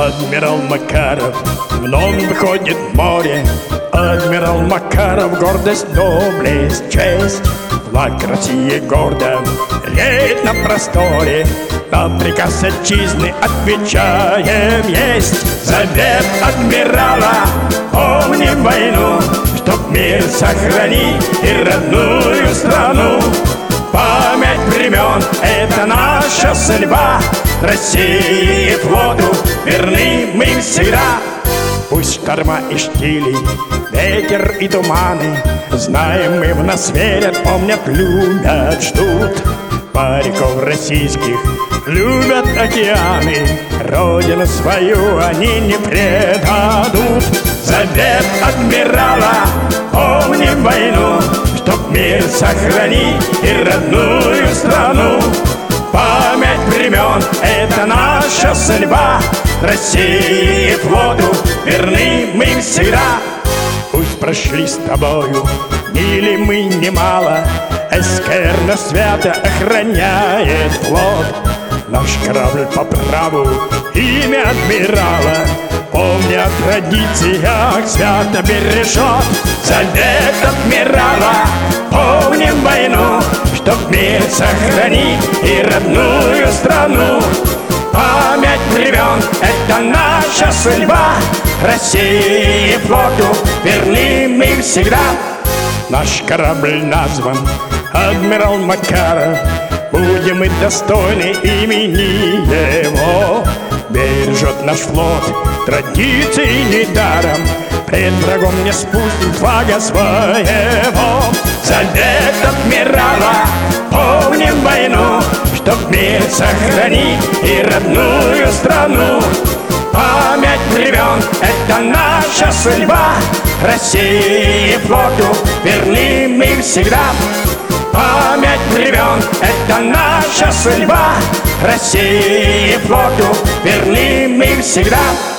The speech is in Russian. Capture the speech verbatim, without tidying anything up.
Адмирал Макаров вновь выходит в море. Адмирал Макаров, гордость, доблесть, честь. Флаг России гордо реет на просторе. На приказ отчизны отвечаем есть. Завет адмирала, помним войну, чтоб мир сохранить и родную страну. Память времен — это наша судьба. России и флоту верны мы всегда. Пусть шторма и штили, ветер и туманы, знаем мы, в нас верят, помнят, любят, ждут. Моряков российских любят океаны, родину свою они не предадут. Завет адмирала, помним войну, чтоб мир сохранить и родную страну. Память времен — это наша судьба. России и флоту верны мы всегда. Пусть прошли с тобою мили мы немало, СКР нас свято охраняет флот. Наш корабль по праву имя адмирала, помня о традициях, свято бережет. Завет адмирала, помним войну, чтоб мир сохранить и родную страну. Память времен — это наша судьба. России и флоту верны мы всегда. Наш корабль назван Адмирал Макаров, будем мы достойны имени его. Бережет наш флот традиции недаром, пред врагом не спустим флага своего. Завет адмирала, помним войну, чтоб мир сохранить и родную страну. Память времен — это наша судьба. России и флоту верны мы всегда. Память времен — это наша судьба. России и флоту верны мы всегда.